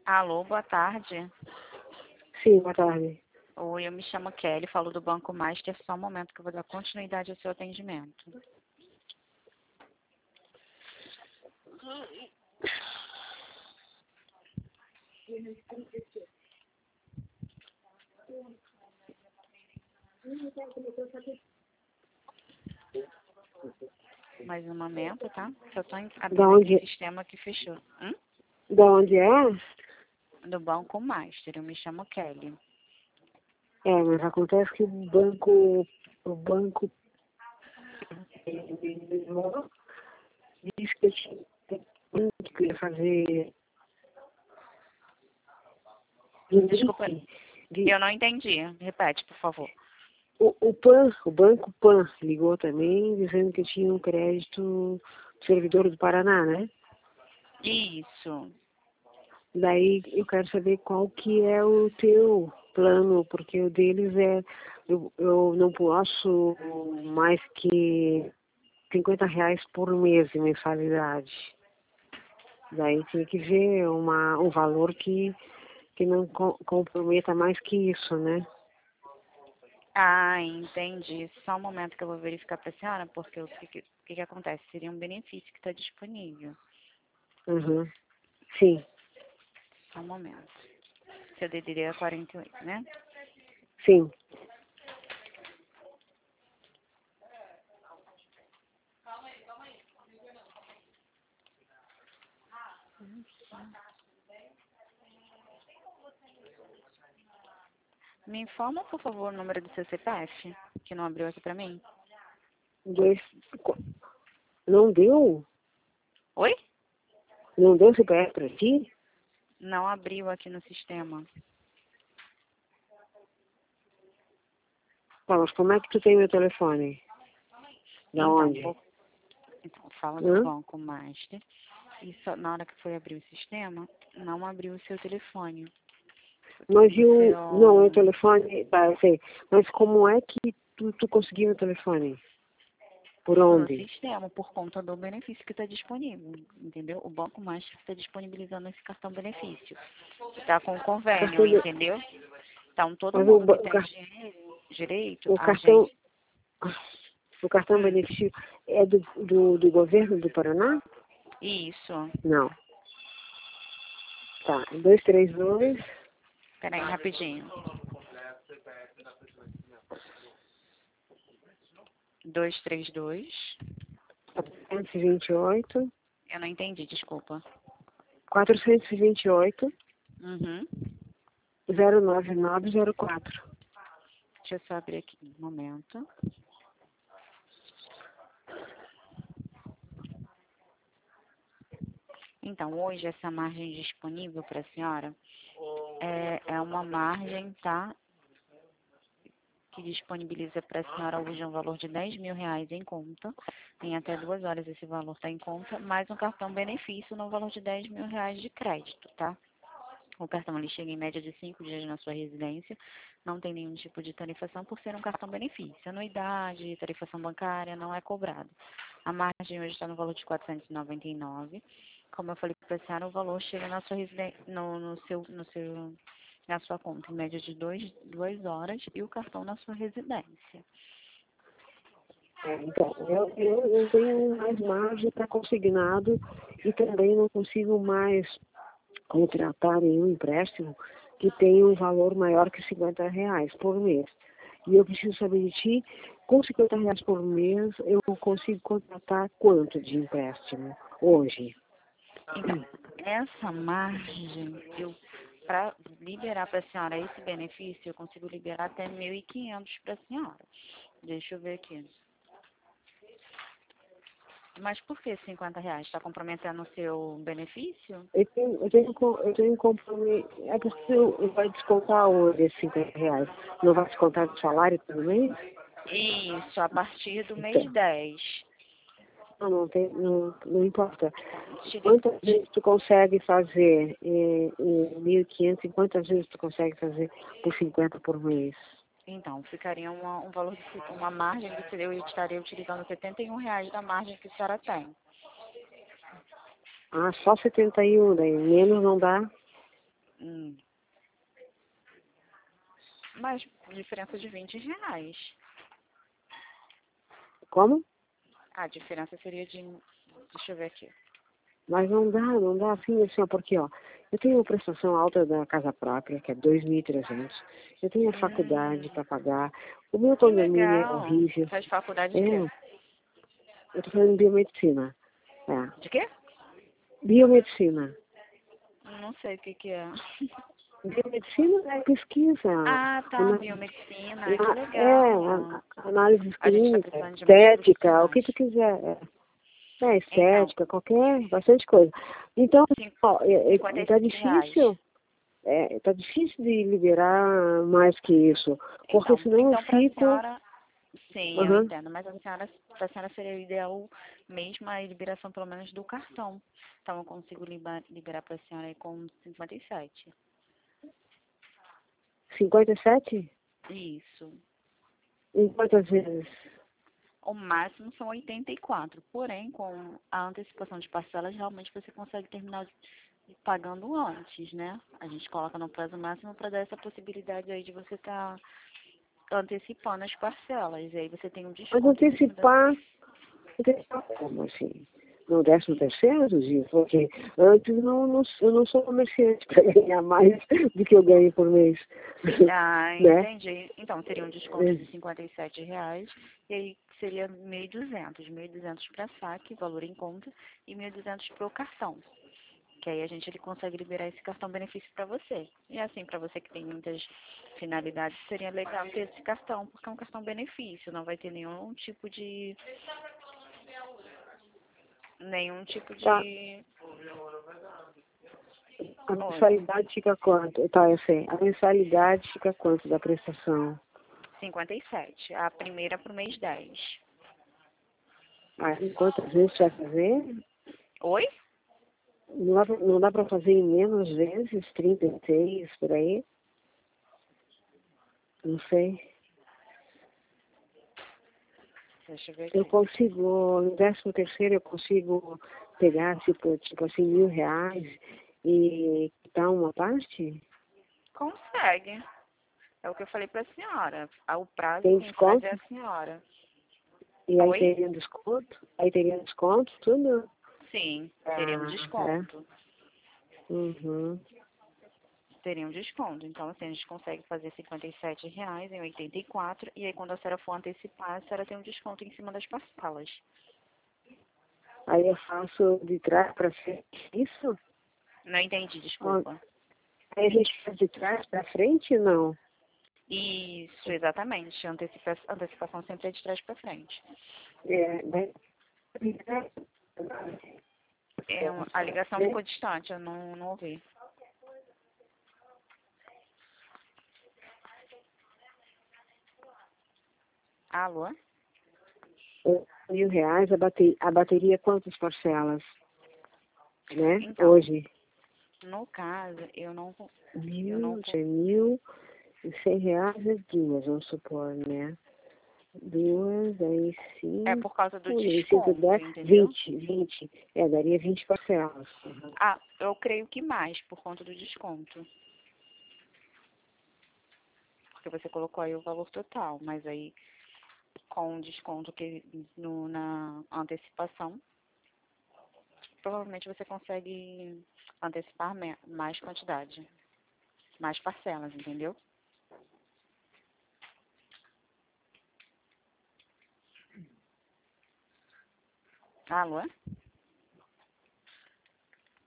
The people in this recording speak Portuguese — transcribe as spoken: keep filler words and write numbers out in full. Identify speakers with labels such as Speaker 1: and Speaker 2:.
Speaker 1: Alô, boa tarde.
Speaker 2: Sim, boa tarde.
Speaker 1: Oi, eu me chamo Kelly, falo do Banco Master. Só um momento que eu vou dar continuidade ao seu atendimento. Mais um momento, tá? Só estou
Speaker 2: Da
Speaker 1: abrindo aqui
Speaker 2: onde,
Speaker 1: o sistema que fechou. Hum?
Speaker 2: da onde é?
Speaker 1: Do Banco Master, eu me chamo Kelly.
Speaker 2: É, mas acontece que o banco, o banco disse que eu tinha que eu ia fazer.
Speaker 1: Desculpa,
Speaker 2: De-
Speaker 1: eu não entendi. Repete, por favor.
Speaker 2: O, o PAN, o Banco PAN, ligou também dizendo que eu tinha um crédito do servidor do Paraná, né?
Speaker 1: Isso.
Speaker 2: Daí eu quero saber qual que é o teu plano, porque o deles é, eu, eu não posso mais que cinquenta reais por mês de mensalidade. Daí tinha que ver uma, um valor que, que não co- comprometa mais que isso, né?
Speaker 1: Ah, entendi. Só um momento que eu vou verificar para a senhora, porque o que, que, o que que acontece? Seria um benefício que está disponível.
Speaker 2: Uhum. Sim,
Speaker 1: Só um momento. Seu D D D é quarenta e oito, né?
Speaker 2: sim.
Speaker 1: Me informa, por favor, o número do seu C P F, que não abriu aqui para mim.
Speaker 2: Dois, qu- não deu?
Speaker 1: Oi?
Speaker 2: Não deu C P F pra ti?
Speaker 1: Não abriu aqui no sistema.
Speaker 2: Tá, mas como é que tu tem meu telefone? Da
Speaker 1: Então,
Speaker 2: onde?
Speaker 1: vou, então fala do
Speaker 2: Hã?
Speaker 1: Banco Master. E só, na hora que foi abrir o sistema, não abriu o seu telefone.
Speaker 2: Mas e
Speaker 1: O
Speaker 2: o... Não, o
Speaker 1: seu...
Speaker 2: telefone... Tá, eu sei. Mas como é que tu, tu conseguiu o telefone? Por
Speaker 1: No
Speaker 2: onde?
Speaker 1: sistema, por conta do benefício que está disponível, entendeu? O Banco Master está disponibilizando esse cartão benefício. Está com convênio,
Speaker 2: Cartão de...
Speaker 1: entendeu? Então, todo
Speaker 2: Mas o,
Speaker 1: mundo
Speaker 2: ba-
Speaker 1: que
Speaker 2: o,
Speaker 1: tem
Speaker 2: car-
Speaker 1: dinheiro, direito,
Speaker 2: o
Speaker 1: a
Speaker 2: cartão...
Speaker 1: gente...
Speaker 2: O cartão
Speaker 1: Hum,
Speaker 2: benefício é do, do, do governo do Paraná?
Speaker 1: isso.
Speaker 2: Não. Tá. Dois, três, dois,
Speaker 1: Peraí, rapidinho. Dois, três, dois.
Speaker 2: quatrocentos e vinte e oito,
Speaker 1: Eu não entendi, desculpa.
Speaker 2: quatrocentos e vinte e oito,
Speaker 1: Uhum.
Speaker 2: zero nove nove zero quatro.
Speaker 1: Deixa eu só abrir aqui um momento. Então, hoje essa margem disponível para a senhora é, é uma margem, tá? Que disponibiliza para a senhora hoje um valor de dez mil reais em conta. Em até duas horas esse valor está em conta, mais um cartão benefício no valor de dez mil reais de crédito, tá? O cartão ele chega em média de cinco dias na sua residência, não tem nenhum tipo de tarifação por ser um cartão benefício. Anuidade, tarifação bancária não é cobrado. A margem hoje está no valor de quatrocentos e noventa e nove. Como eu falei para a senhora, o valor chega na sua residência, no, no seu, no seu, na sua conta em média de dois, duas horas e o cartão na sua residência.
Speaker 2: É, então, eu, eu, eu tenho mais margem para consignado e também não consigo mais contratar nenhum empréstimo que tenha um valor maior que cinquenta reais por mês. E eu preciso saber de ti, com cinquenta reais por mês, eu consigo contratar quanto de empréstimo hoje?
Speaker 1: Então, essa margem, eu para liberar para a senhora esse benefício, eu consigo liberar até mil e quinhentos para a senhora. Deixa eu ver aqui. Mas por que cinquenta reais? Está comprometendo o seu benefício?
Speaker 2: Eu tenho, eu tenho, co- eu tenho compromisso. É porque eu, eu vai descontar hoje esses cinquenta reais. Não vai descontar do salário todo mês?
Speaker 1: Isso, a partir do mês
Speaker 2: Então,
Speaker 1: dez.
Speaker 2: não, não, tem, não, não importa.
Speaker 1: Te li-
Speaker 2: Quantas vezes tu consegue fazer em, em mil e quinhentos e quantas vezes tu consegue fazer por cinquenta por mês?
Speaker 1: Então, ficaria uma, um valor, de, uma margem de eu estaria utilizando setenta e um reais da margem que a senhora tem.
Speaker 2: Ah, só setenta e um, daí menos não dá?
Speaker 1: Hum. Mas diferença de vinte reais.
Speaker 2: Como?
Speaker 1: A diferença seria de... Deixa eu ver aqui.
Speaker 2: Mas não dá, não dá assim, assim, ó, porque, ó, eu tenho uma prestação alta da casa própria, que é dois mil e trezentos. Eu tenho a faculdade
Speaker 1: Hum,
Speaker 2: para pagar. O meu
Speaker 1: que
Speaker 2: condomínio é
Speaker 1: legal.
Speaker 2: horrível.
Speaker 1: Faz faculdade
Speaker 2: É,
Speaker 1: de quê?
Speaker 2: eu tô fazendo biomedicina. É,
Speaker 1: De quê?
Speaker 2: biomedicina.
Speaker 1: Não sei o que que é.
Speaker 2: Biomedicina é pesquisa.
Speaker 1: Ah, tá.
Speaker 2: Análise,
Speaker 1: Biomedicina. Que
Speaker 2: ana- é,
Speaker 1: legal.
Speaker 2: a- análises
Speaker 1: A gente tá
Speaker 2: clínicas,
Speaker 1: precisando de muitos
Speaker 2: estética, o que
Speaker 1: profissionais.
Speaker 2: tu quiser. É, é
Speaker 1: Então,
Speaker 2: estética, qualquer, bastante coisa. Então,
Speaker 1: cin-
Speaker 2: ó, é,
Speaker 1: cinquenta
Speaker 2: é,
Speaker 1: e
Speaker 2: tá
Speaker 1: sete reais.
Speaker 2: difícil. É, tá difícil de liberar mais que isso, porque
Speaker 1: Então,
Speaker 2: senão eu
Speaker 1: então para a
Speaker 2: fico.
Speaker 1: senhora, sim, eu
Speaker 2: Aham.
Speaker 1: entendo, mas a senhora, para a senhora seria o ideal mesmo a liberação pelo menos do cartão. Então eu consigo liba- liberar para a senhora aí com cinquenta e sete.
Speaker 2: cinquenta e sete?
Speaker 1: Isso.
Speaker 2: Em quantas vezes?
Speaker 1: O máximo são oitenta e quatro. Porém, com a antecipação de parcelas, realmente você consegue terminar pagando antes, né? A gente coloca no prazo máximo para dar essa possibilidade aí de você estar antecipando as parcelas. E aí você tem um
Speaker 2: Mas
Speaker 1: desconto em cima da...
Speaker 2: antecipar, antecipar como assim? No décimo terceiro, Gil? Porque antes não, não, eu não sou comerciante para ganhar mais do que eu ganho por mês.
Speaker 1: Ah,
Speaker 2: Né?
Speaker 1: entendi. Então, teria um desconto de cinquenta e sete reais, e aí seria mil e duzentos. mil e duzentos para saque, valor em conta, e mil e duzentos para o cartão. Que aí a gente ele consegue liberar esse cartão benefício para você. E assim, para você que tem muitas finalidades, seria legal ter esse cartão, porque é um cartão benefício, não vai ter nenhum tipo de... Nenhum tipo
Speaker 2: Tá.
Speaker 1: de...
Speaker 2: A
Speaker 1: Oi,
Speaker 2: mensalidade fica quanto? Tá, eu sei. A mensalidade fica quanto da prestação?
Speaker 1: cinquenta e sete. A primeira para o mês dez.
Speaker 2: Ah, em quantas vezes você vai fazer?
Speaker 1: Oi?
Speaker 2: Não dá, pra- não dá para fazer em menos vezes, trinta e seis por aí? Não sei.
Speaker 1: Deixa eu ver
Speaker 2: Eu
Speaker 1: aqui.
Speaker 2: consigo, no décimo terceiro eu consigo pegar, tipo, tipo assim, mil reais e quitar uma parte?
Speaker 1: Consegue. É o que eu falei para a senhora. Ah, o prazo
Speaker 2: Tem
Speaker 1: quem faz é
Speaker 2: desconto?
Speaker 1: a senhora.
Speaker 2: E aí
Speaker 1: Oi?
Speaker 2: teria desconto? Aí teria desconto, tudo?
Speaker 1: Sim, teria um
Speaker 2: Ah, é.
Speaker 1: desconto.
Speaker 2: Uhum.
Speaker 1: Teria um desconto. Então, assim, a gente consegue fazer cinquenta e sete reais em oitenta e quatro e aí quando a senhora for antecipar, a senhora tem um desconto em cima das parcelas.
Speaker 2: Aí eu faço de trás para frente, isso?
Speaker 1: Não entendi,
Speaker 2: Ó,
Speaker 1: desculpa.
Speaker 2: aí a gente faz de trás para frente, não?
Speaker 1: Isso, exatamente. Antecipa antecipação sempre é de trás para frente.
Speaker 2: É, né?
Speaker 1: É, uma- a ligação ficou distante, eu não, não ouvi. Alô?
Speaker 2: Mil reais, a bateria, a bateria quantas parcelas, né?
Speaker 1: Então,
Speaker 2: Hoje.
Speaker 1: no caso, eu não, eu não
Speaker 2: Mil, é mil e cem reais é duas, vamos supor, né? Duas, aí
Speaker 1: é
Speaker 2: cinco,
Speaker 1: por causa do
Speaker 2: aí cinco,
Speaker 1: desconto,
Speaker 2: dez,
Speaker 1: entendeu?
Speaker 2: vinte, vinte. É, daria vinte parcelas. Uhum.
Speaker 1: Ah, eu creio que mais, por conta do desconto. Porque você colocou aí o valor total, mas aí com o desconto que no, na antecipação, provavelmente você consegue antecipar me- mais quantidade, mais parcelas, entendeu? Alô?